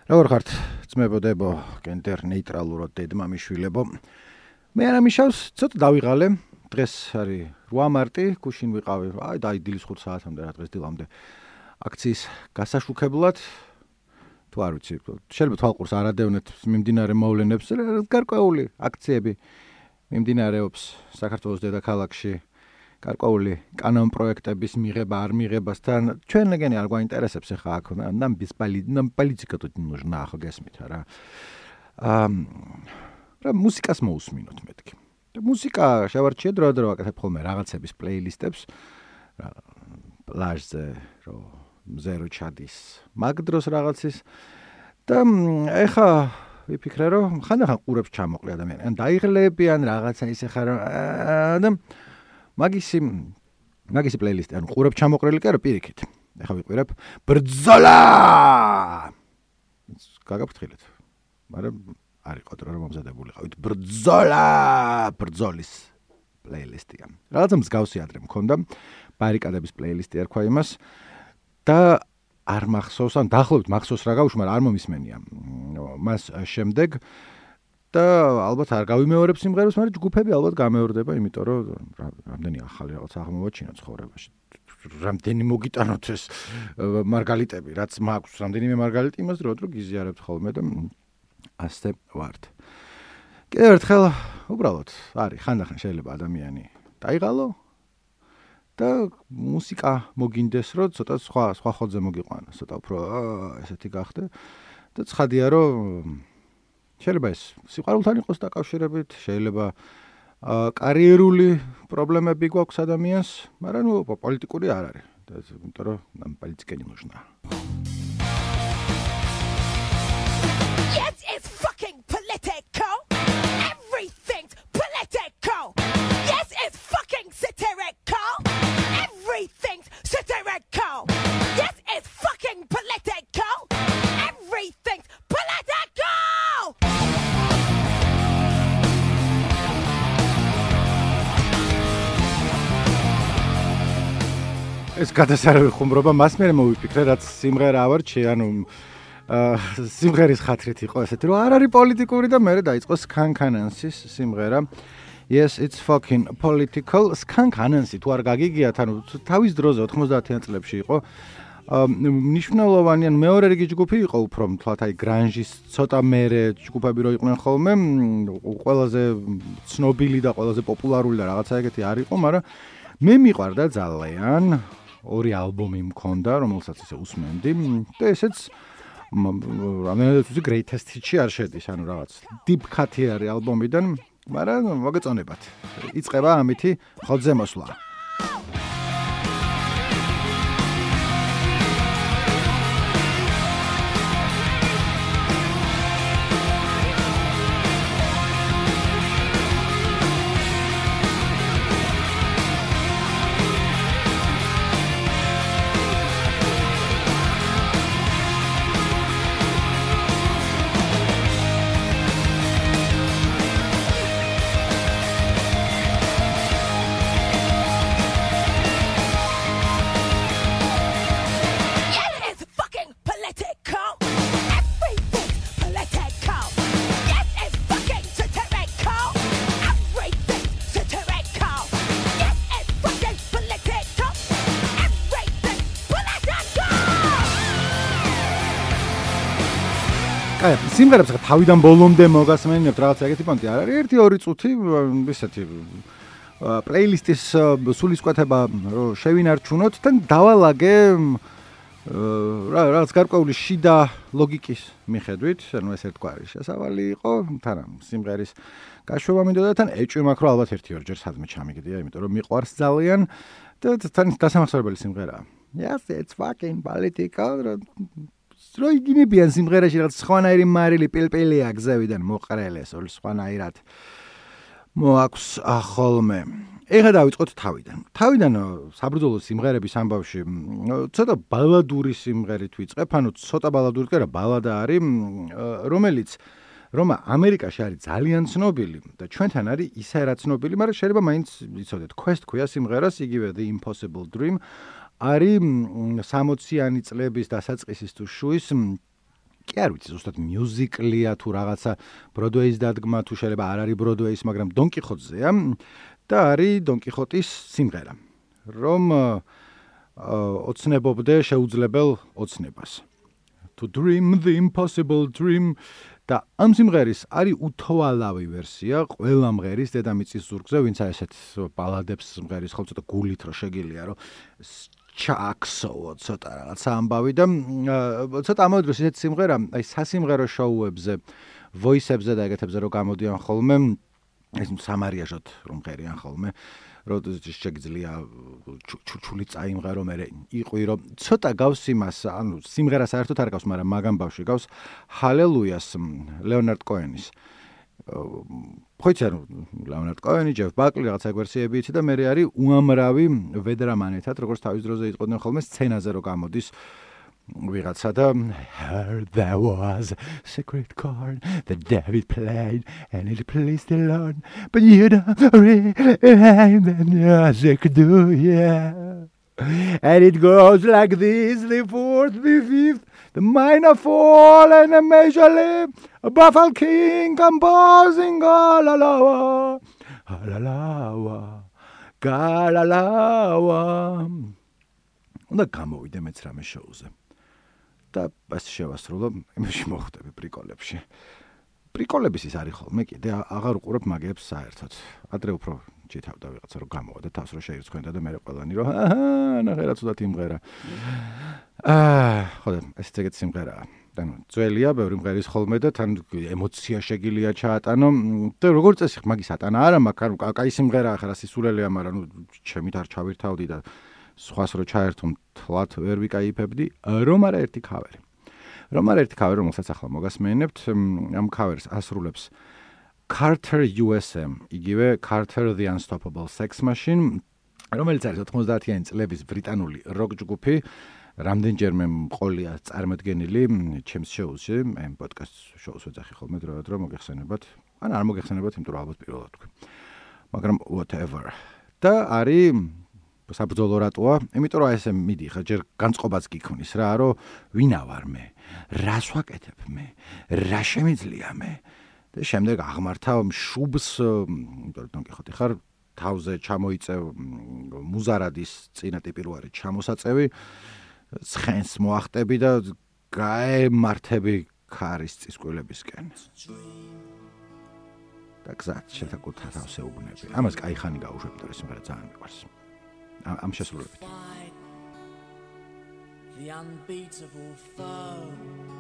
როგორ ხართ, ძმებოდებო, გენდერ ნეიტრალურად დედმამიშვილებო. მე არა მიშავს, ცოტა დავიღალე. დღეს არის 8 მარტი, გუშინ ვიყავი, დაიდილის 5 საათამდე რა დღეს დილამდე. აქციის გასაშუქებლად თუ არ ვიცი, შეიძლება თვალყურს არ ადევნეთ მიმდინარე მოვლენებს, გარკვეული აქციები მიმდინარეობს საქართველოს დედაქალაქში. გარკვეული კანონპროექტების მიღება არ მიღებასთან ჩვენგენი არ გვაინტერესებს ახლა აქ нам политика тут не нужна ახლა გესმით რა. რა მუსიკას მოусმინოთ მეთქი. მუსიკა შევარჩიე დრო ვაკეთებ ხოლმე რაღაცების პლეილისტებს. პლაჟზე რო მზე რო ჩადის მაგ დროს რაღაცის და ეხა ვიფიქრე რომ ხანდახან ყურებს ჩამოყლი ადამიანი. ან დაიღლებიან რაღაცა ისე ხარ და მაგისი პლეილისტი, ანუ ყურებ ჩამოყრილი კი არა პირიქით. ეხლა ვიყურებ ბრძოლა. გაგაფრთხილეთ. მაგრამ არ იყო დრო რომ მომზადებულიყავით ბრძოლის პლეილისტია. რაღაცა მსგავსი ადრე მქონდა ბარიკადების პლეილისტი ერქვა იმას და არ მახსოვს, ან დაახლოებით მახსოვს რა გავუშვი, მაგრამ არ მომისმენია. მას შემდეგ და ალბათ არ გავიმეორებ სიმღერებს, მაგრამ ჯგუფები ალბათ გამეორდება, იმიტომ რომ რამდენი ახალი რაღაც აღმოვაჩინა ცხოვრებაში. რამდენი მოგიტანოთ ეს მარგალიტები, რაც მაქვს, რამდენიმე მარგალიტი იმას დრო გიზიარებთ ხოლმე და ასე ვართ. კიდევ ერთხელ უბრალოდ არის ხანდახან შეიძლება ადამიანი დაიღალო და მუსიკა მოგინდეს, რომ ცოტა სხვა ხოძე მოგიყვანოს, ცოტა უფრო ესეთი გახდე და ცხადია რომ შეიძლება ეს სიყვარულთან იყოს დაკავშირებით, შეიძლება კარიერული პრობლემები გვაქვს ადამიანს, მაგრამ პოლიტიკური არ არის. იმიტომ რომ нам политика не нужна. Yes, it's fucking political. Everything's political. Yes, it's fucking satirical. Everything's satirical. Yes, it's fucking political. Everything's political. ეს გადასარევი ხუმრობა მას მერე მოვიფიქრე, რაც სიმღერა ავარჩი, ანუ სიმღერის ხათრით იყო ესეთი, რომ არ არის პოლიტიკური და მერე დაიწყო Skunk Anansi-ის სიმღერა. Yes, it's fucking political. Skunk Anansi თუ არ გაგიგიათ, ანუ თავის დროზე 90-იან წლებში იყო მნიშვნელოვანი, ან მეორე რიგი ჯგუფი იყო უფრო მთლად აი გრანჟის ცოტა მერე ჯგუფები რო იყვნენ ხოლმე, ყველაზე ცნობილი და ყველაზე პოპულარული და რაღაცა ეგეთი არ იყო, მაგრამ მე მიყვარდა ძალიან. ორი ალბომი მქონდა, რომელსაც ისე უსმენდი და ესეც რამდენადაც უცი greatest hit-ში არ შედის, ანუ რაღაც deep cut-ი არის ალბომიდან, მაგრამ მოგეწონებათ. იწყება ამითი ხოძე მოსვლა. კაი, სიმღერებს თავიდან ბოლომდე მოგასმენინებთ რაღაცა ეგეთი პონტი არ არის. 1-2 წუთი ისეთი პლეილისტის სულისკვეთება რომ შევინარჩუნოთ და დავალაგე რაღაც გარკვეული შიდა ლოგიკის მიხედვით, ანუ ეს ერთგვარი შესავალი იყო, თან სიმღერის გაშვება მინდოდა, თან ეჭვი მაქვს რომ ალბათ 1-2 ჯერ სადმე ჩამიგდია, იმიტომ რომ მიყვარს ძალიან და თან დასამახსოვრებელი სიმღერაა. Yes, it's fucking political. რო იგინებიან სიმღერაში რაღაც სხვანაირი მარილი პილპილია გზევიდან მოყრელეს, ოლ სხვანაირად მოაქვს ხოლმე. ეხლა დავიწყოთ თავიდან საბრძოლო სიმღერების ამბავში ცოტა ბალადური სიმღერით ვიწყებ, ანუ ცოტა ბალადური კი არა, ბალადა არის, რომელიც ამერიკაში არის ძალიან ცნობილი და ჩვენთან არის ისე რა ცნობილი, მაგრამ შეიძლება მაინც იცოდეთ, Quest ქვია სიმღერას, იგივე The Impossible Dream. არის 60-იანი წლების დასაწყისის თუ შუის კი არ ვიცი, ზუსტად მიუზიკლია თუ რაღაცა ბროდვეის დადგმა თუ შეიძლება არ არის ბროდვეის, მაგრამ დონ კიხოტზეა და არის დონ კიხოტის სიმღერა, რომ ოცნებობდე შეუძლებელ ოცნებას. To dream the impossible dream და ამ სიმღერის არის უთვალავი ვერსია ყველა მღერის დედამიწის ზურგზე, ვინც ესეთ ბალადებს სიმღერის ხო ცოტა გულით რო შეგილია, რომ ჩაქსოვო ცოტა რაღაცა ამბავი და ცოტა ამავე დროს ესეთ სიმღერა, აი სასიმღერო შოუებზე, ვოისებზე და ეგეთებზე რო გამოდიან ხოლმე, ეს სამარიაჟოდ რომ მღერიან ხოლმე, რომ შეგიძლია ჩული წაიმღერო მე იყვი რომ ცოტა გავს იმას, ანუ სიმღერა საერთოდ არ გავს, მაგრამ მაგამ ბავშვი გავს ჰალელუიას ლეონარდ კოენის. ხოიცი ლეონარდ კოენი, ჯეფ ბაკლი რაღაცა ვერსიები იცი და მე არის უამრავი ვედრამანეთად, როგორც თავის დროზე იყვნენ ხოლმე სცენაზე რო გამოდის ვიღაცა და heard there was a secret chord that David played and it pleased the Lord, but you don't really have the music, do you? And it goes like this, the fourth, the fifth, the minor fall and a major lift, a buffalo king composing galalawa, galalawa, galalawa. უნდა გამოვიდე მეც რამე შოუზე. და ეს შევასრულო, იმაში მოხვდები პრიკოლებში. პრიკოლების ის არის ხოლმე კიდე აღარ უყურებ მაგებს საერთოდ. ადრე უფრო ჭითავდა ვიღაცა რომ გამოვა და თავს რო შეირცხვენდა და მე ყველანი რომ ნახე რა ცუდად იმღერა. ხო და ეს ეგეთი სიმღერაა. ანუ ძველია, ბევრი მღერის ხოლმე და თან ემოცია შეგილია ჩაატანო და როგორც წესი მაგის ატანა არა, მაგრამ კაი სიმღერაა ხარ სისულელეა, მაგრამ ნუ ჩემით არ ჩავირთავდი და სხვას რო ჩაერთო თლათ ვერ ვიკაიფებდი, რომ არა ერთი ქავერი. რომელსაც ახლა მოგასმენებთ, ამ ქავერს ასრულებს Carter USM, იგივე Carter the Unstoppable Sex Machine, რომელიც არის 90-იანი წლების ბრიტანული როკ ჯგუფი, რამდენჯერმე მყოლია წარმოდგენილი ჩემს შოუში, მე პოდკასტ შოუს ვეძახი ხოლმე დროდადრო მოგეხსენებათ, ან არ მოგეხსენებათ, იმიტომ რომ ალბათ პირველად თქვი. მაგრამ whatever. და არის საბრძოლო რატოა, იმიტომ რომ ესე მიდიხარ, ჯერ განწყობაც გიქმნის რა, რომ ვინა ვარ მე, რას ვაკეთებ მე, რა შემიძლია მე და შემდეგ აღმართავ შუბს, იმიტომ რომ ხარ თავზე ჩამოიწევ მუზარადის წინა ტიპი რო არის ჩამოსაწევი, ცხენს მოახტები და გაემართები ქარის წისკვილებისკენ. და გზად შეთაკუთხა თავს ეუბნები. ამას კაი ხანი გაუშვებ, იმიტომ რომ სიმღერა ძალიან მიყვარს. I'm just loving the unbeatable foe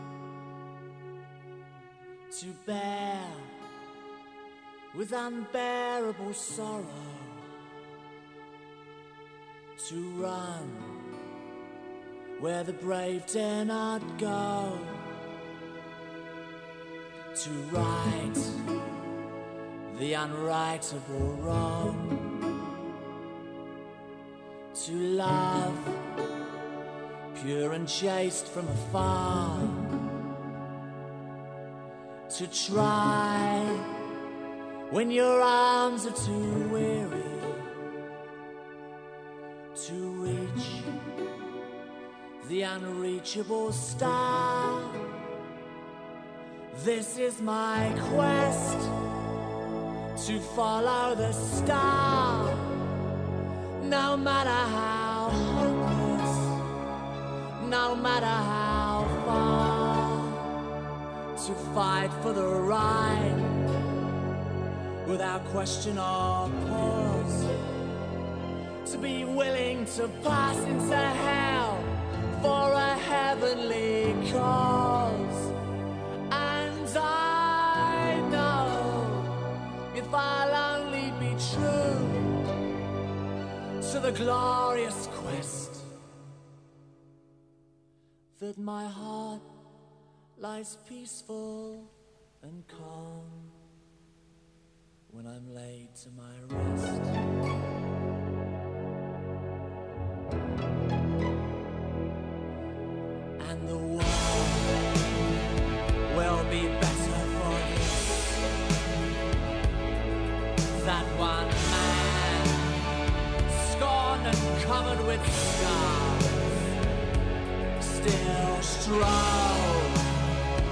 to bear with unbearable sorrow, to run where the brave dare not go, to right the unrightable wrong, to love, pure and chaste from afar, to try when your arms are too weary, to reach the unreachable star. This is my quest, to follow the star. No matter how hopeless, no matter how far, to fight for the right without question or pause, to be willing to pass into hell for a heavenly cause. And I know if I'll only be true to the glorious quest, that my heart lies peaceful and calm when I'm laid to my rest. And the world will be better for this, that one man scorned and covered with scars still strove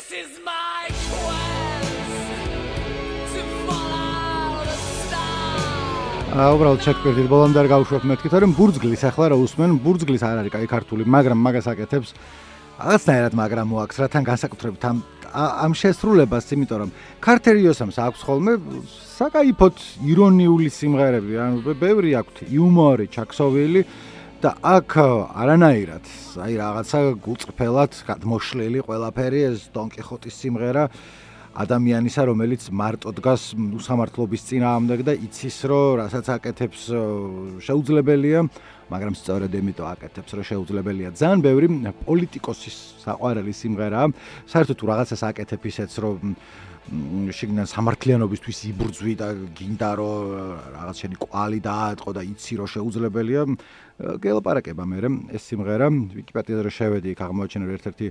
is my quest to follow the stars. უბრალოდ შეგვიძლია ბოლომდე არ გავუშვებ მეთქით, რომ ბურძგლის ახლა რა უსმენ, ბურძგლის არ არის კაი ქართული, მაგრამ მაგას აკეთებს რაღაცნაირად, მაგრამ მოაქვს რათან განსაკუთრებით ამ შესრულებას, იმიტომ რომ ქართერიოსამს აქვს ხოლმე საკაიფოდ ირონიული სიმღერები, ანუ ბევრი აქვთ იუმორი ჩაქსოვილი და აქ არანაირად, აი რაღაცა გულწრფელად გადმოშლილი ყველაფერი ეს დონ კიხოტის სიმღერა ადამიანისა, რომელიც მარტო დგას უსამართლობის წინააღმდეგ და იცის, რომ რასაც აკეთებს შეუძლებელია, მაგრამ სწორედ იმიტომ აკეთებს, რომ შეუძლებელია. ძალიან ბევრი პოლიტიკოსის საყვარელი სიმღერაა. საერთოდ თუ რაღაცას აკეთებ ისეც, რომ შიგნიდან სამართლიანობისთვის იბრძვი და გინდა რომ რაღაც შენი კვალი დაატყო და იცი რომ შეუძლებელია, გელაპარაკება მე ეს სიმღერა. ვიკიპედიაზე შევედი, იქ აღმოაჩინა რომ ერთ-ერთი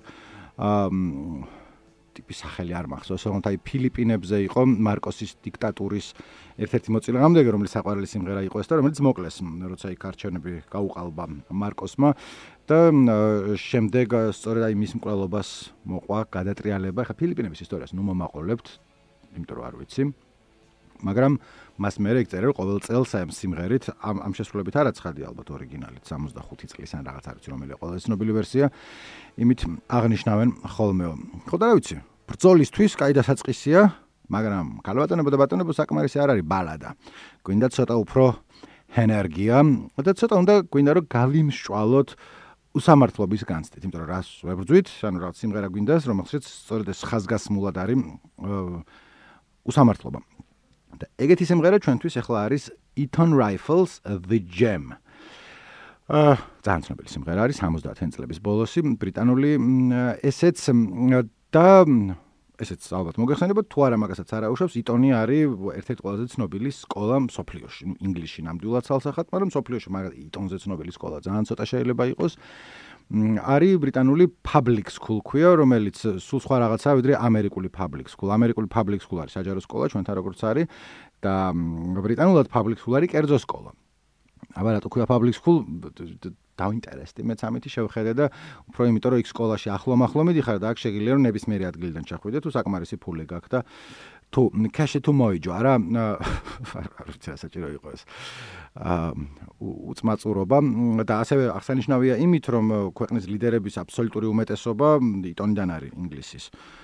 ტიპის სახელი არ მახსოვს, თუმცა აი ფილიპინებზე იყო მარკოსის დიქტატურის ერთ-ერთი მოწინააღმდეგე, რომლის საყვარელი სიმღერა იყო ეს და რომელიც მოკლეს, როცა იქ არჩევნები გაუყალბა მარკოსმა და შემდეგ სწორედ აი მის მკვლელობას მოყვა გადატრიალება. ხა ფილიპინების ისტორიას ნუ მომაყოლებთ, იმიტომ რომ არ ვიცი. მაგრამ მას მერე წერენ ყოველ წელს ამ სიმღერით, ამ შესრულებით არ აცხადია ალბათ ორიგინალით 65 წლის ან რაღაც არ ვიცი რომელი ყველა ცნობილი ვერსია, იმით აღნიშნავენ ხოლმეო. ხო და რა ვიცი, ბრძოლისთვის კაი დასაწყისია, მაგრამ ქალბატონებო და ბატონებო საკმარისი არ არის ბალადა. გვინდა ცოტა უფრო ენერგია და ცოტა უნდა გვინდა რომ გავიმსჭვალოთ უსამართლობის განცდით, იმიტომ რომ რას ვებრძვით, ანუ რაღაც სიმღერა გვინდას, რომელშიც სწორედ ეს ხაზგასმულად არის უსამართლობა. და ეგეთი სიმღერა ჩვენთვის ახლა არის Eton Rifles The Gem. ძალიან ცნობილი სიმღერა არის 70 წლების ბოლოსი, ბრიტანული ესეც და ესეც ალბათ მოგეხსენებათ, თუ არა მაგასაც არ აუშვებს, იტონი არის ერთ-ერთი ყველაზე ცნობილი სკოლა მსოფლიოში, ნუ ინგლისში ნამდვილად ცალსახად, მაგრამ მსოფლიოში მაგრამ იტონზე ცნობილი სკოლა ძალიან ცოტა შეიძლება იყოს. არის ბრიტანული public school ქვია, რომელიც სულ სხვა რაღაცაა, ვიდრე ამერიკული public school. ამერიკული public school არის საჯარო სკოლა, ჩვენთან როგორც არის და ბრიტანულად public school არის კერძო სკოლა. აბა რატო ქვია public school? დაინტერესდი მეც ამითი შევხედე და უფრო იმიტომ რომ იქ სკოლაში ახლო-ახლო მიდიხარ და აქ შეგიძლია რომ ნებისმიერი ადგილიდან ჩახვიდე, თუ საკმარისი ფული გაქვს და თუ კეში თუ მოიჯო, არა არ ვიცი რა საჭირო იყო ეს. უწმაწურობა და ასევე აღსანიშნავია იმით, რომ ქვეყნის ლიდერების აბსოლუტური უმეტესობა იტონიდან არის ინგლისის.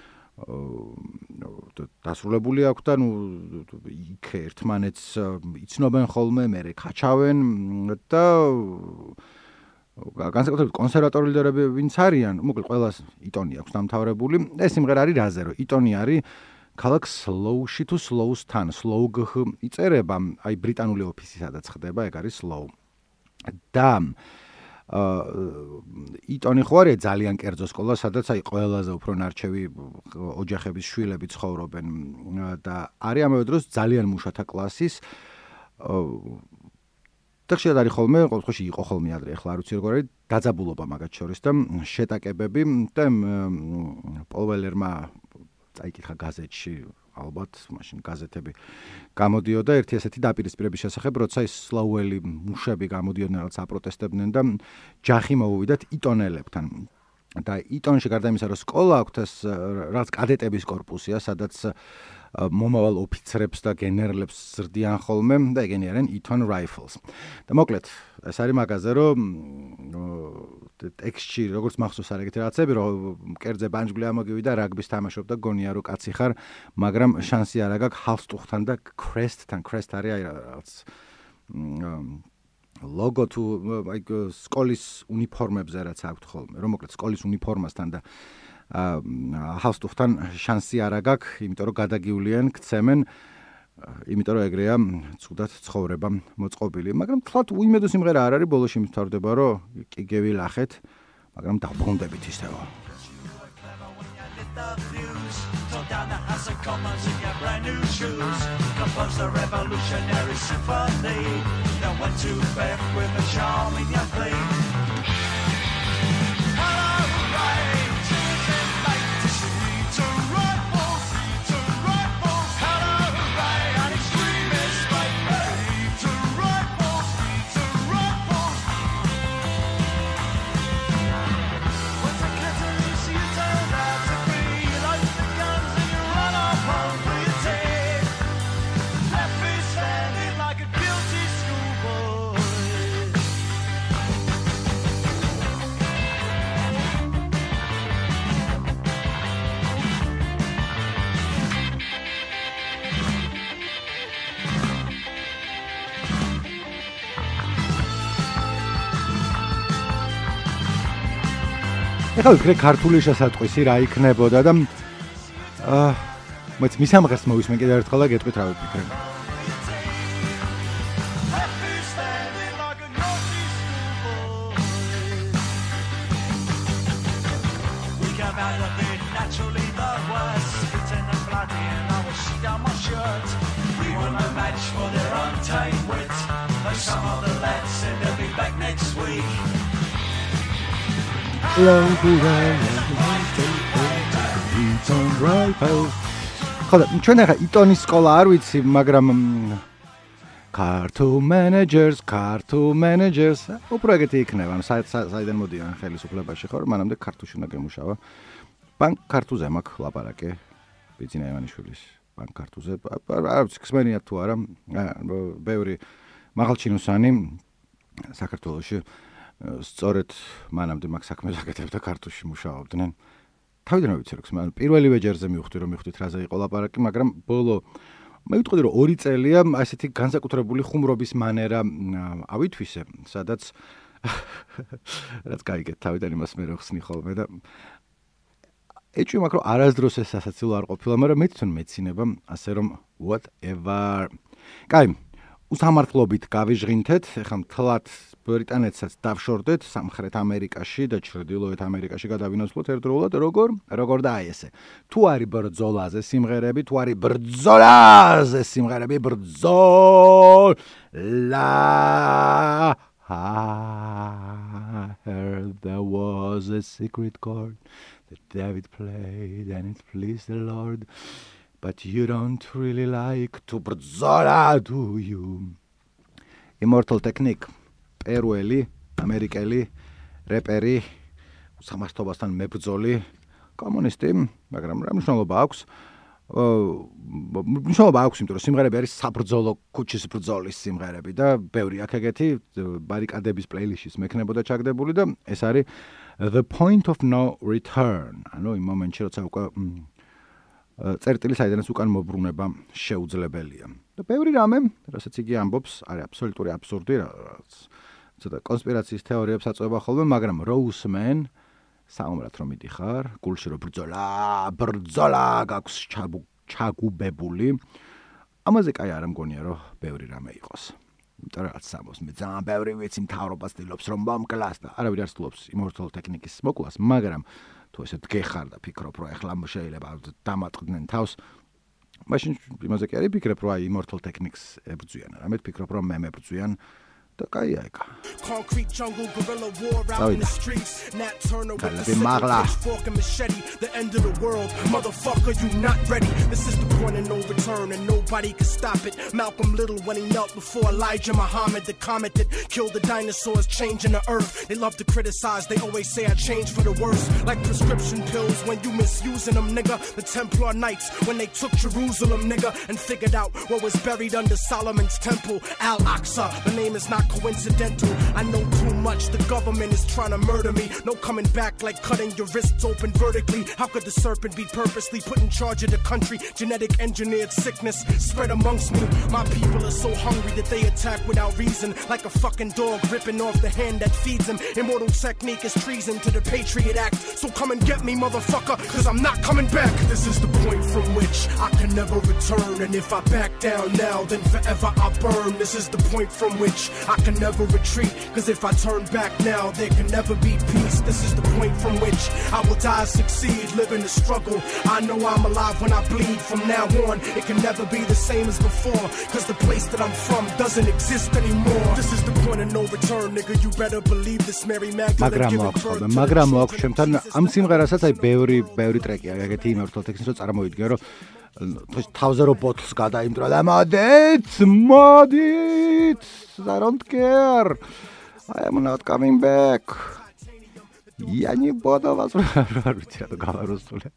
დასრულებული აქვს და ნუ იქ ერთმანეთს იცნობენ ხოლმე, მერე ქაჩავენ და განსაკუთრებით კონსერვატორი ლიდერები ვინც არიან, მოკლედ ყველას იტონი აქვს დამთავრებული. ეს სიმღერა არის რაზე, რომ იტონი არის ქალაქ სლოუში თუ სლოუსთან, სლოუგ იწერება, აი ბრიტანული ოფისი სადაც ხდება, ეგ არის სლოუ. და იტონი ხო არის ძალიან კერძო სკოლა, სადაც აი ყველაზე უფრო ნარჩევი ოჯახების შვილები ცხოვრობენ და არის ამავე დროს ძალიან მუშათა კლასის და ხშირად არის ხოლმე, ყოველ შემთხვევაში იყო ხოლმე ადრე, ახლა არ ვიცი როგორ არის, დაძაბულობა მაგათ შორის და შეტაკებები და პოლველერმა წაიკითხა გაზეთში, ალბათ, მაშინ გაზეთები გამოდიოდა ერთი ასეთი დაპირისპირების შესახებ, როცა ის სლოუელი მუშები გამოდიოდნენ რაღაც აპროტესტებდნენ და ჯახი მოუვიდათ იტონელებთან. და იტონში გარდა იმისა, რომ სკოლა აქვს ეს რაღაც კადეტების კორპუსია, სადაც მომავალ ოფიცრებს და გენერლებს ზრდიან ხოლმე და ეგენი არიან Eton Rifles. და მოკლედ, ეს არის მაგაზე, რომ ტექსტში როგორც მახსოვს არ ეგეთი რაღაცები, რომ კერძე ბანჯგვლი ამოგივიდა, რაგბის თამაშობდა, გონია რომ კაცი ხარ, მაგრამ შანსი არ აქვს ჰალსტუხთან და კრესტთან. კრესტ არის აი რაღაც ლოგო თუ აი სკოლის უნიფორმებზე რაც აქვს ხოლმე, რომ მოკლედ სკოლის უნიფორმასთან და ჰალსტუხთან შანსი არ აქვს, იმიტომ რომ გადაგივლიან, ქცემენ, იმიტომ რომ ეგრეა ცუდად ცხოვრება მოწყობილი. მაგრამ თლათ უიმედო სიმღერა არ არის, ბოლოში მთავრდება, რომ კი გევილახეთ, მაგრამ დაბრუნდებით ისევ. Down the House of Commons in your brand new shoes, compose the revolutionary symphony, then went to bed with a charming young plea. ეხლა ვიქნე ქართული შესატყვისი რა იქნებოდა და მეც მისამღერს მოვისმენ კიდევ ერთხელ და გეტყვით რა ვიფიქრე. ხოდა ჩვენ ახლა იტონის სკოლა არ ვიცი, მაგრამ Cartoon managers უფრო ეგეთი იქნება, საიდან მოდიან ხელისუფლებაში ხო, მანამდე ქართულში უნდა გემუშავა. ბანკ ქართულზე მაქვს ლაპარაკი ბიძინა ივანიშვილის ბანკ ქართულზე. არ ვიცი, ხსმენია თუ არა, ბევრი მაღალჩინოსანი საქართველოში სწორედ მანამდე მაგ საქმეს აკეთებდა ქართულში მუშაობდნენ. თავიდან ვიცი რომ ხსმენ პირველივე ჯერზე მივხვდი რომ მივხვდით რაზე იყო ლაპარაკი, მაგრამ ბოლო მე ვიტყოდი რომ 2 წელია ასეთი განსაკუთრებული ხუმრობის მანერა ავითვისე, სადაც რაც გაიგეთ თავიდან იმას მე რო ხსნი ხოლმე და ეჭვი მაქვს რომ არასდროს ეს სასაცილო არ ყოფილა, მაგრამ მე თვითონ მეცინება ასე რომ whatever. კაი, უსამართლობით გავიჟღინთეთ, ეხლა მთლად ბრიტანეთსაც დავშორდეთ სამხრეთ ამერიკაში და ჩრდილოეთ ამერიკაში გადავინაცვლოთ ერთდროულად როგორ და აი ესე. თუ არის ბრძოლაზე სიმღერები, თუ არის ბრძოლაზე სიმღერები, ბრძოლა. I heard there was a secret chord that David played and it pleased the Lord. But you don't really like to bრძოლა, do you? Immortal Technique. პერუელი, ამერიკელი, რეპერი, სამართლობასთან მებრძოლი, კომუნისტი, მაგრამ რა მნიშვნელობა აქვს? მნიშვნელობა აქვს, იმიტომ რომ სიმღერები არის საბრძოლო ქუჩის ბრძოლის სიმღერები და ბევრი აქ ეგეთი ბარიკადების პლეილისტის მექნებოდა ჩაგდებული და ეს არის The Point of No Return. ანუ იმ მომენტში, როცა უკვე წერტილი საიდანაც უკან მობრუნება შეუძლებელია. და ბევრი რამე, რასაც იგი ამბობს, არის აბსოლუტური აბსურდი, რაც ცოტა კონსპირაციის თეორიებს აწვება ხოლმე, მაგრამ Roseman საუბრად რომ მიდიხარ, გულში რომ ბრძოლა გაქვს ჩაგუბებული. ამაზე კაი არ მგონია რომ ბევრი რამე იყოს. იმიტომ რომ რაც ამბობს, მე ძალიან ბევრი ვიცი, მთავრობას ცდილობს რომ მომკლას და არავინ არ ცდილობს Immortal Technique-ის მოკლას, მაგრამ თუ ესე დგეხარ და ფიქრობ რომ ეხლა შეიძლება დამატყდნენ თავს, მაშინ იმაზე კი არ ვიფიქრებ რომ აი Immortal Technique-ს ებრძვიან, არამედ ვფიქრობ რომ მე მებრძვიან და კაია ეგა. Concrete jungle guerrilla war out in the streets. Nat Turner with the pitchfork and machete, the end of the world. Motherfucker, you not ready. This is the point of no return and nobody can stop it. Malcolm Little when he knelt before Elijah Muhammad, the comet that killed the dinosaurs, changing the earth. They love to criticize, they always say I changed for the worse. Like prescription pills when you misusing them, nigga. The Templar Knights when they took Jerusalem, nigga, and figured out what was buried under Solomon's temple, Al-Aqsa. The name is not coincidental. I know too much, the government is trying to murder me. No coming back like cutting your wrists open vertically. How could the serpent be purposely put in charge of the country? Genetic engineered sickness spread amongst me. My people are so hungry that they attack without reason, like a fucking dog ripping off the hand that feeds him. Immortal Technique is treason to the Patriot Act. So come and get me, motherfucker, cause I'm not coming back. This is the point from which I can never return. And if I back down now, then forever I burn. This is the point from which I can never retreat, cause if I turn back now, there can never be peace. This is the point from which I will die, succeed, live in the struggle. I know I'm alive when I bleed. From now on, it can never be the same as before, cause the place that I'm from doesn't exist anymore. This is the point of no return, nigga, you better believe this. Mary Magdalene giving birth to მაგრამ აქვს ჩემთან ამ სიმღერასაც აი ბევრი ტრეკი არის ეგეთი Immortal Technique-ს რომ წარმოვიდგინე რომ თავზე რო ბოთლს გადაიმტრა და მოდით I don't care. I am not coming back. Я не буду вас არ ვიცი რა გავაროსტული.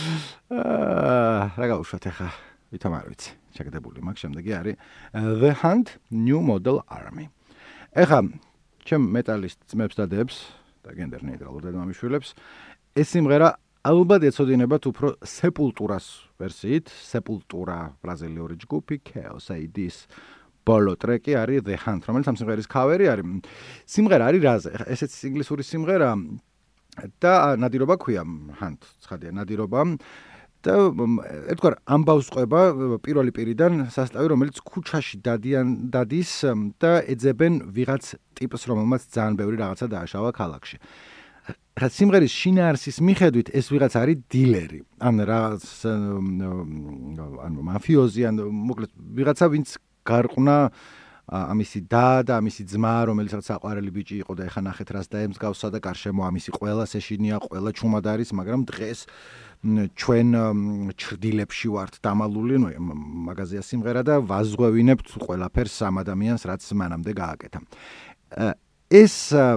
რა გავუშვათ ახლა? ვითომ არ ვიცი. შეგდებული მაგ შემდეგი არის The Hunt New Model Army. ახლა ჩემ მეტალისტ ძმებს და დებს და გენდერ ნეიტრალურ დედმამიშვილებს ეს სიმღერა ალბათ ეცოდინებათ უფრო Sepultura-ს ვერსიით. Sepultura ბრაზილიური ჯგუფი Chaos AD-ს ბოლო ტრეკი არის The Hunt, რომელიც ამ სიმღერის ქავერი არის. სიმღერა არის რაზე? ესეც ინგლისური სიმღერა. და ნადირობა ქვია ჰანთ ცხადია ნადირობა და ერთგვარ ამბავს ყვება პირველი პირიდან სასტავი რომელიც ქუჩაში დადის და ეძებენ ვიღაც ტიპს რომელმაც ძალიან ბევრი რაღაცა დააშავა ქალაქში. რაც სიმღერის შინაარსის მიხედვით ეს ვიღაც არის დილერი ან რაღაც ანუ მაფიოზი ან მოკლედ ვიღაცა ვინც გარყნა ამისი და ამისი ძმა რომელიც რაღაც საყვარელი ბიჭი იყო და ეხა ნახეთ რას დაემსგავსა და გარშემო ამისი ყველას ეშინია ყველა ჩუმად არის მაგრამ დღეს ჩვენ ჩრდილებში ვართ დამალული მაგაზია სიმღერა და ვაზღვევინებთ ყველაფერს ამ ადამიანს რაც მანამდე გააკეთა ეს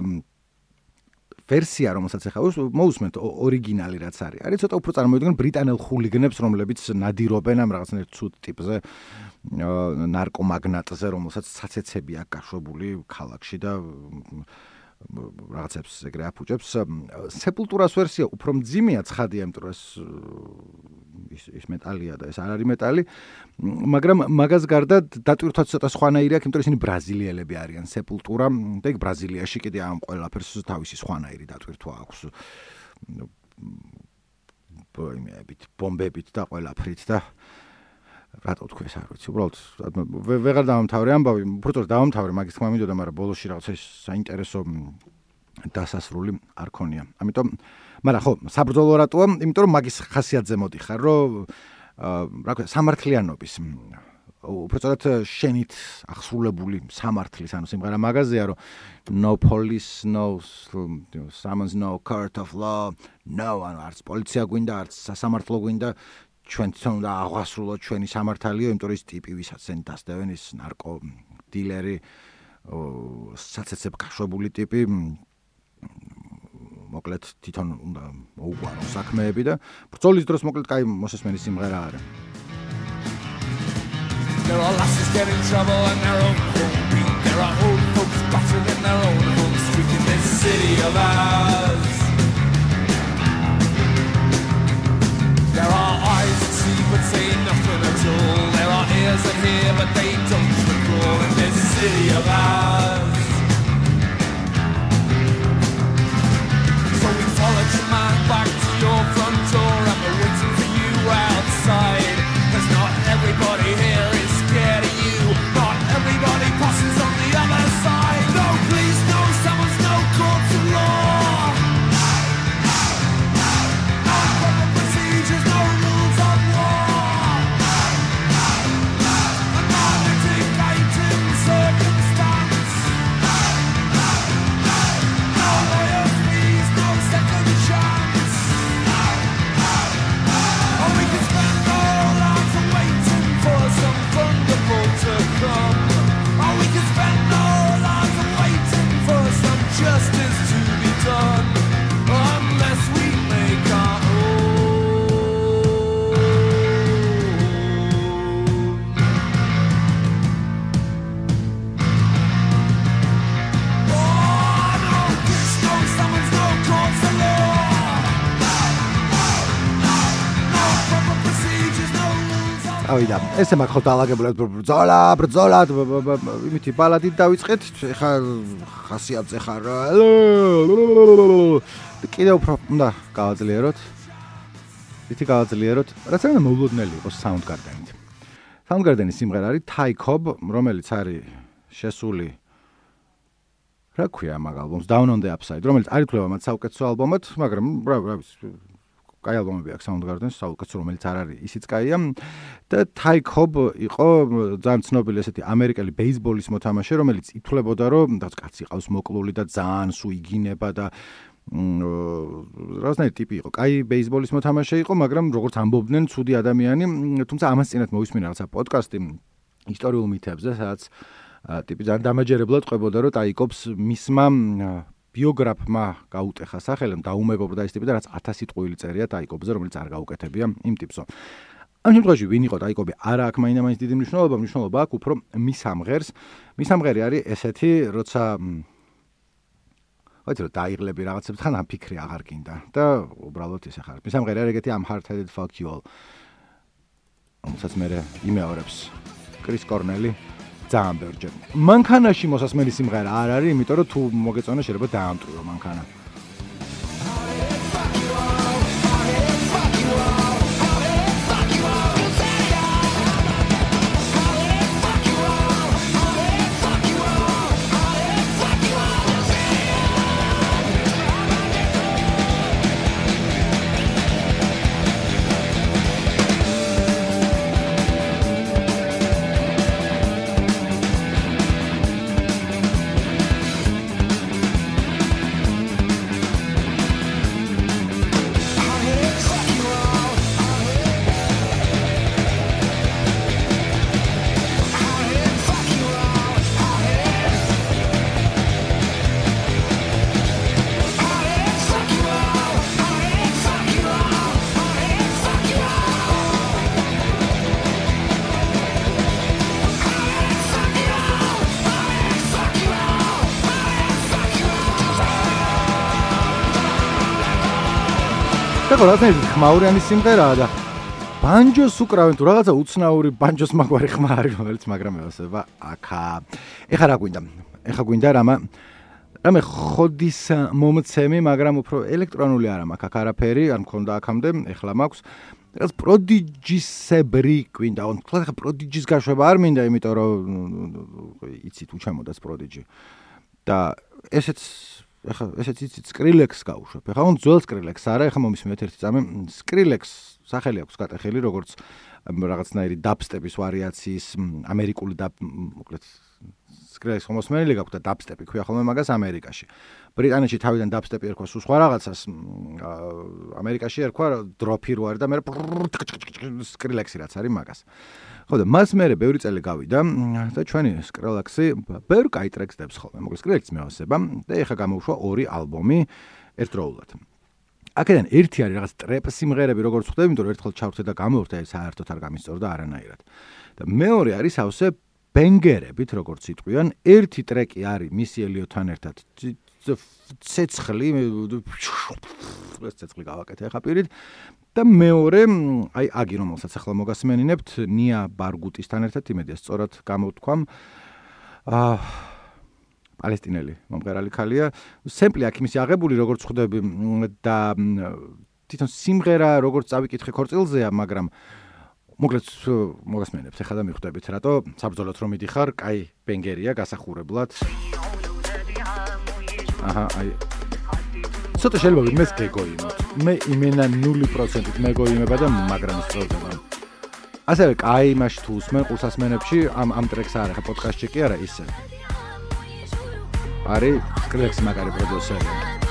ვერსია რომელსაც ახლა მოусმენთ ორიგინალი რაც არის ცოტა უფრო წარმოიდგინეთ ბრიტანელ ხულიგნებს რომლებიც ნადირობენ ამ რაღაცნაირ ცუდ ტიპზე ნარკომაგნატზე რომელსაც საცეცები აქვს გაშვებული ქალაქში და რაღაცებს ეგრე აფუჭებს სეპულტურას ვერსია უფრო მძიმეა ცხადია იმიტომ რომ ის მეტალია და ეს არ არის მეტალი მაგრამ მაგას გარდა დატვირთვაც ცოტა სხვანაირი აქვს იმიტომ რომ ისინი ბრაზილიელები არიან სეპულტურა და იქ ბრაზილიაში კიდე ამ ყველაფერს თავისი სხვანაირი დატვირთვა აქვს ბომბებით და ყველაფრით და რატო თქვი ეს არ ვიცი უბრალოდ ვეღარ დავამთავრე ამბავი უბრალოდ დავამთავრე მაგის თქმა მინდოდა მაგრამ ბოლოსში რაღაცა საინტერესო დასასრული არ ქონია ამიტომ მაგრამ ხო საბრძოლო რატოა იმიტომ რომ მაგის ხასიათზე მოდიხარ რომ რა ქვია სამართლიანობის უბრალოდ შენით აღსრულებული სამართლის ანუ სიმღერა მაგაზია რომ no police no summons no court of law no არც პოლიცია გვინდა არც სასამართლო გვინდა ჩვენ თვითონ და აღასრულოთ ჩვენი სამართალიო, იმიტომ რომ ის ტიპი, ვისაც ენ დასდევენ ის ნარკო დილერი, საცეცებ გაშვებული ტიპი, მოკლედ თვითონ უნდა მოუგვაროს საქმეები და ბრძოლის დროს მოკლედ კაი მოსესმენი სიმღერა არის. There are lasses get in trouble in their own home beat. There are old folks battered in their own home street in this city of ours. There are eyes that see but say nothing at all. There are ears that hear but they don't recall in this city of ours. So we followed your man back to your front door and we're waiting for you outside. Cause not everybody here is scared of you. Not everybody passes on the other side. No police, no summons, no courts of law. ესე მაგ ხო დაალაგებულად ბრძოლა იმითი ბალადით დავიწყეთ ეხა ხასიათზე ხარ კიდევ უფრო უნდა გავაძლიეროთ რაც არის მოულოდნელი იყოს Soundgarden-ით Soundgarden-ის სიმღერა არის Ty Cobb რომელიც არის შესული რა ქვია მაგ ალბომს Down on the Upside რომელიც არ ითვლება მათ საუკეთესო ალბომად მაგრამ რა ვიცი კაი ალბომები აქვს Soundgarden-ს, საუკეთესო რომელიც არ არის ისიც კაია და Ty Cobb იყო ძალიან ცნობილი ესეთი ამერიკელი ბეისბოლის მოთამაშე, რომელიც ითვლებოდა რომ რაც კაცი ყავს მოკლული და ძალიან სუ იგინება და რაღაცნაირი ტიპი იყო. კაი ბეისბოლის მოთამაშე იყო, მაგრამ როგორც ამბობდნენ, ცუდი ადამიანი, თუმცა ამას წინათ მოვისმინე რაღაცა პოდკასტი ისტორიულ მითებზე, სადაც ტიპი ძალიან დამაჯერებლად ყვებოდა რომ Ty Cobb-ს მისმა ბიოგრაფმა გაუტეხა სახელი, დაუმეგობრდა ის ტიპი და რაც 1000 სიტყვილი წერია Ty Cobb-ზე, რომელიც არ გაუკეთებია იმ ტიპსო. ამ შემთხვევაში ვინ იყო Ty Cobb-ი? არა აქვს მაინც დიდი მნიშვნელობა აქვს უფრო მის ამღერს. მის ამღერი არის ესეთი, როცა ვაიცი რომ დაიღლები რაღაცებს თან ამ ფიქრი აღარ გინდა და უბრალოდ ისე ხარ. მის ამღერი არის ეგეთი I'm hard-headed fuck you all. ამასაც მე იმეორებს კრის კორნელი ძალიან ბევრჯერ. მანქანაში მოსასმენი სიმღერა არ არის, იმიტომ რომ თუ მოგეწონა შეიძლება დაამტვიო მანქანა. იყო რაღაცნაირად ხმაურიანი სიმღერაა და ბანჯოს უკრავენ თუ რაღაცა უცნაური ბანჯოს მაგვარი ხმა არის რომელიც მაგრამ ევასება აქა. ეხა რა გვინდა რამე ხოდის მომცემი, მაგრამ უფრო ელექტრონული არა მაქვს აქ არაფერი, არ მქონდა აქამდე, ეხლა მაქვს. რაღაც პროდიჯისებრი გვინდა, ხლა პროდიჯის გაშვება არ მინდა, იმიტომ რომ იცით უჩამოდას პროდიჯი. და ესეც იცით Skrillex გავუშვებ. ეხლა ძველ Skrillex არა, ეხლა მომისმენთ ერთი წამი. Skrillex სახელი აქვს გატეხილი, როგორც რაღაცნაირი dubstep-ის ვარიაციის ამერიკული მოკლედ Skrillex ხომოსმენელი გაქვს და dubstep-ი ქვია ხოლმე მაგას ამერიკაში. ბრიტანეთში თავიდან dubstep-ი ერქვა სულ სხვა რაღაცას, ამერიკაში ერქვა დროპი რო არის და მე Skrillex-ი რაც არის მაგას. ხო და მას მერე ბევრი წელი გავიდა და ჩვენი Skrillex-ი ბევრ კაი ტრეკს დებს ხოლმე. მოკლედ Skrillex-ს მევასება და ეხლა გამოუშვა 2 ალბომი ერთდროულად. აქედან ერთი არის რაღაც ტრეპ სიმღერები, როგორც ხვდები, იმიტომ რომ ერთხელ ჩავრთე და გამოვრთე, საერთოდ არ გამისწორდა არანაირად. და მეორე არის ავსე ბენგერებით, როგორც იტყვიან, ერთი ტრეკი არის მისი ელიოთან ერთად. ცეცხლი, ეს ცეცხლი გავაკეთე ახლა პირით და მეორე, აი აგი რომელსაც ახლა მოგასმენინებთ, ნია ბარგუტისთან ერთად, იმედია სწორად გამოვთქვამ. პალესტინელი მომღერალი ქალია. სემპლი აქ იმისი აღებული, როგორც ხვდები და თვითონ სიმღერა როგორც წავიკითხე ქორწილზეა, მაგრამ მოკლედ მოგასმენებთ ახლა და მიხვდებით, რატო საბრძოლოდ რომ მიდიხარ, კაი ბენგერია გასახურებლად. აჰა, აი. ცოტა შეიძლება ვინმეს გეგოიმოთ. მე იმენა 0%-ით მეგოიმება და მაგრამ სწორდება. ასევე კაი იმაში თუ უსმენ ყურსასმენებში ამ ტრეკს არა, ხა პოდკასტში კი არა ისე. არის Skrillex მაგარი პროდიუსერი.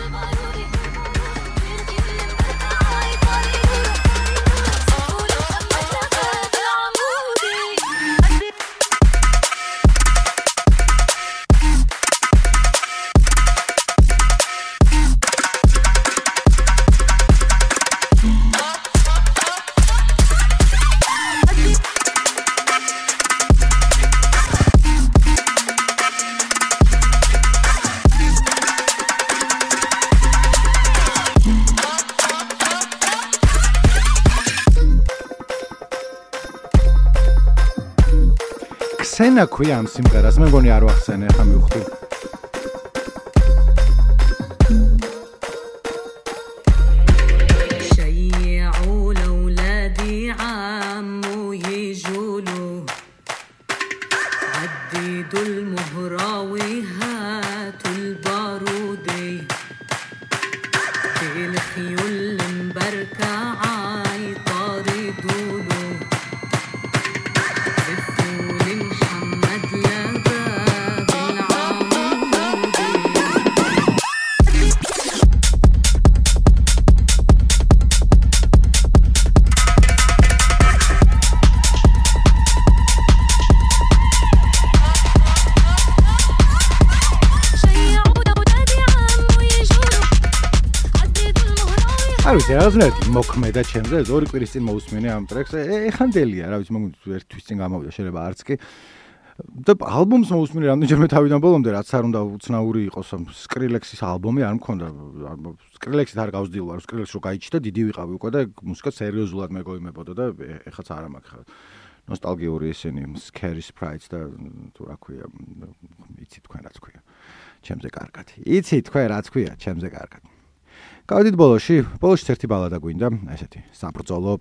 Xena ქვია ამ სიმღერას, მე მგონი არ ვახსენე, ახლა მივხვდი. რაღაცნაირად მოქმედა ჩემზე, ეს 2 კვირის წინ მოусმენე ამ ტრეკს. ეხანდელია, რა ვიცი, მოგონი ერთვის წინ გამოვიდა, შეიძლება არც კი. და ალბომს მოусმენე რამდენჯერმე თავიდან ბოლომდე, რაც არ უნდა უცნაური იყოს, Skrillex-ის ალბომი არ მქონდა. Skrillex-ით არ გავსდილვარ, Skrillex-ს რო გაიჩნდა, დიდი ვიყავი უკვე და მუსიკა სერიოზულად მეგოიმებოდა და ეხაც არ მაქვს ნოსტალგიური ისინი, Scary Sprites და თუ რა ქვია, იცით თქვენ რაც ქვია. ჩემზე კარგად. იცით თქვენ რაც ქვია, ჩემზე კარგად. გავდით ბოლოში ერთი ბალადა გვინდა, ესეთი საბრძოლო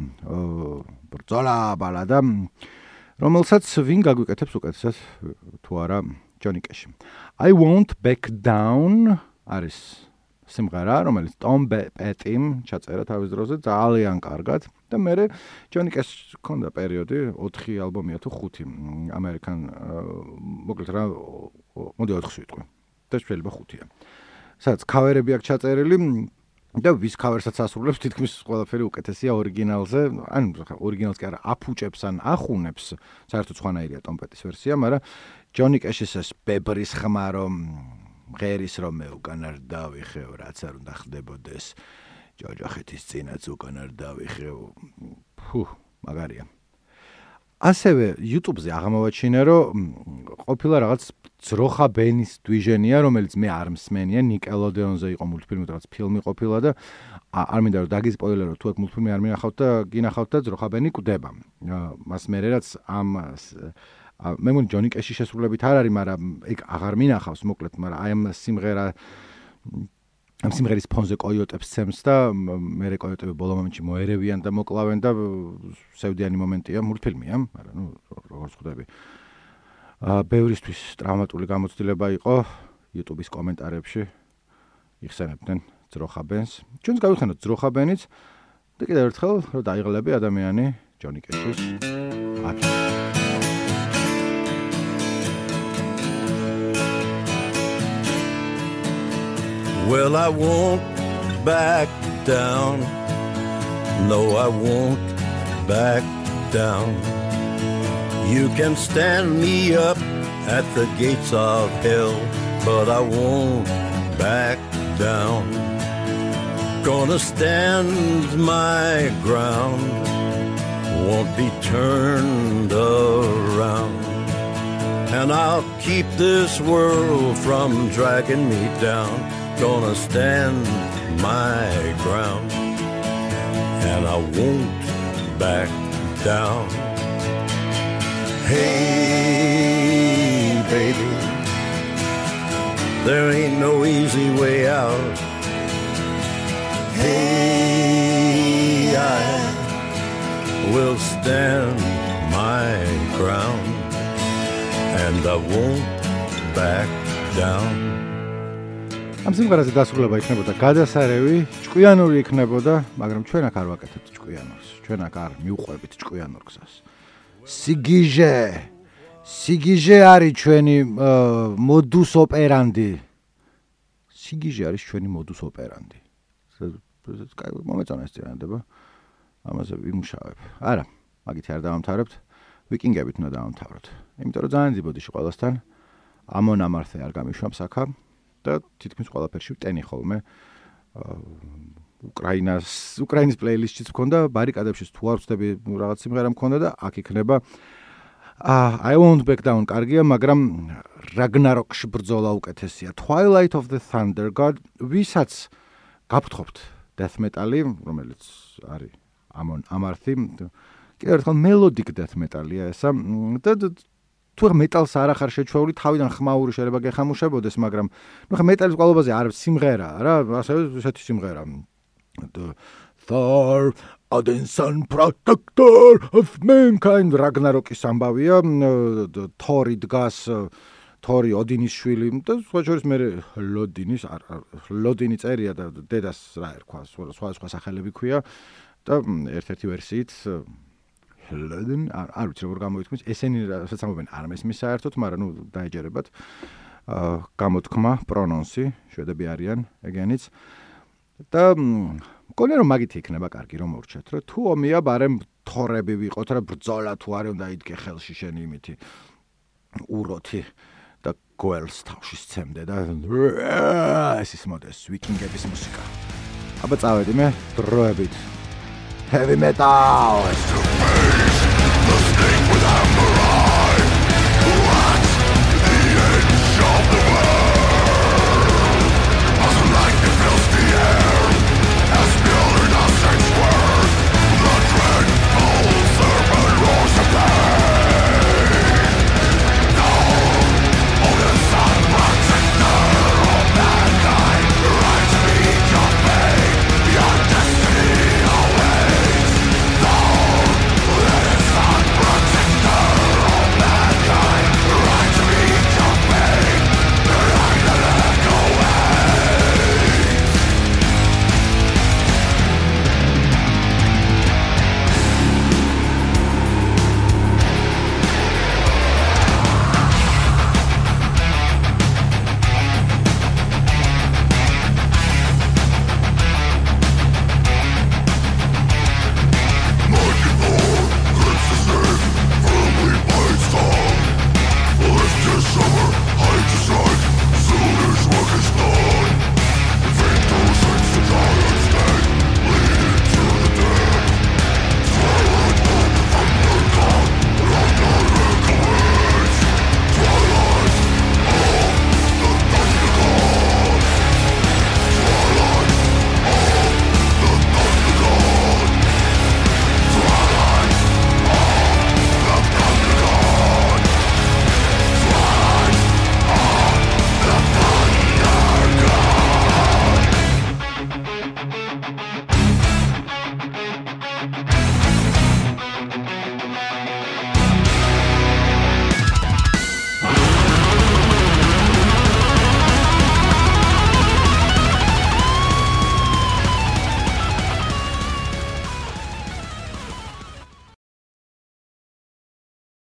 ბრძოლა ბალადა, რომელსაც ვინ გაგვიკეთებს უკეთესად თუ არა ჯონი კეში. I won't back down არის სიმღერა, რომელიც Tom Petty-მ ჩაწერა თავის დროზე ძალიან კარგად და მე ჯონი კეშს ჰქონდა პერიოდი 4 ალბომია თუ 5 ამერიკან მოკლედ რა მოდი 4-ს ვიტყვი და შეიძლება 5-ია. სადაც ქავერები აქვს ჩაწერილი და ვის ქავერსაც ასრულებს თითქმის ყველაფერი უკეთესია ორიგინალზე, ანუ ორიგინალს კი არა აფუჭებს ან ახუნებს, საერთოდ სხვანაირია Tom Petty-ის ვერსია, მაგრამ ჯონი კეშის ეს ბებრის ხმა რომ ღერის რომ მე უკან არ დავიხევ, რაც არ უნდა ხდებოდეს, ჯოჯოხეთის წინაც უკან არ დავიხევ. მაგარია. ასევე YouTube-ზე აღმოვაჩინე, რომ ყოფილა რაღაც ძროხა ბენის დვიჟენია, რომელიც მე არ მსმენია, ნიკელოდეონზე იყო მულტფილმი, რაღაც ფილმი ყოფილა და არ მინდა რომ დაგისპოილერო, თუ აქ მულტფილმი არ მინახავთ და გინახავთ და ძროხა ბენი კვდება. მას მერე რაც მე მგონი ჯონი კეში შესრულებით არ არის, მაგრამ ეგ აღარ მინახავს მოკლედ, მაგრამ აი ამ სიმღერის ფონზე კოიოტებს ცემს და მერე კოიოტები ბოლო მომენტში მოერევიან და მოკლავენ და სევდიანი მომენტია, მულტფილმია, მაგრამ ნუ როგორც ხვდები. ბევრისთვის ტრავმატული გამოცდილება იყო YouTube-ის კომენტარებში იხსენებდნენ ძროხა ბენს. ჩვენს გავიხსენოთ ძროხა ბენიც და კიდევ ერთხელ რომ დაიღალები ადამიანი ჯონი კეშის აქ. Well, I won't back down. No, I won't back down. You can stand me up at the gates of hell, but I won't back down. Gonna stand my ground, won't be turned around. And I'll keep this world from dragging me down. Gonna stand my ground, and I won't back down. Hey, baby, there ain't no easy way out. Hey, I will stand my ground, and I won't back down. ამ სიმღერაზე დასრულება იქნებოდა გადასარევი, ჭკვიანური იქნებოდა, მაგრამ ჩვენ აქ არ ვაკეთებთ ჭკვიანურს. ჩვენ აქ არ მივყვებით ჭკვიანურ გზას. სიგიჟე არის ჩვენი modus operandi. სიგიჟე არის ჩვენი modus operandi. კაი მომეწონა ეს წინადება. ამაზე ვიმუშავებ. არა, მაგით არ დავამთავრებთ. ვიკინგებით უნდა დავამთავროთ. იმიტომ რომ ძალიან ძიბოდიში ყველასთან ამონ ამართე არ გამიშვამს აქა და თითქმის ყველაფერში ვტენი ხოლმე. უკრაინის პლეილისტშიც მქონდა, ბარიკადებშიც თუ არ ვწდები რაღაც სიმღერა მქონდა და აქ იქნება I won't back down კარგია, მაგრამ Ragnarokში ბრძოლა უკეთესია. Twilight of the Thunder God, ვისაც გაფრთხობთ death metal-ი, რომელიც არის ამონ ამართი, კიდევ ერთხელ melodic death metal-ია ესა და თუ მეტალს არ ახარ შეჩვეული, თავიდან ხმაური შეიძლება გეხამუშებოდეს, მაგრამ ნუ ხა მეტალის ყოლობაზე არ სიმღერა რა, ასევე ესეთი სიმღერა. Thor, Odinson, protector of mankind, Ragnarokis ამბავია, თორი დგას, თორი ოდინის შვილი და სხვა შორის მე ლოდინი წერია და დედას რა ერქვა, სხვა სახელები ქვია და ერთ-ერთი ვერსიით ლოდინ არ ვიცი როგორ გამოითქმის, ესენი რასაც ამბობენ არ მესმის საერთოდ, მაგრამ ნუ დაეჯერებათ გამოთქმა, პრონონსი, შვედები არიან, ეგენიც და მგონია რომ მაგით იქნება კარგი რომ მორჩეთ, რომ თუ ომია, ბარემ თორები ვიყოთ, რა ბრძოლა თუ არის უნდა იდგე ხელში შენი იმითი უროთი და გველს თავში სცემდე და ეს ის მოდეს ვიკინგების მუსიკა. აბა წავედი მე დროებით heavy metal.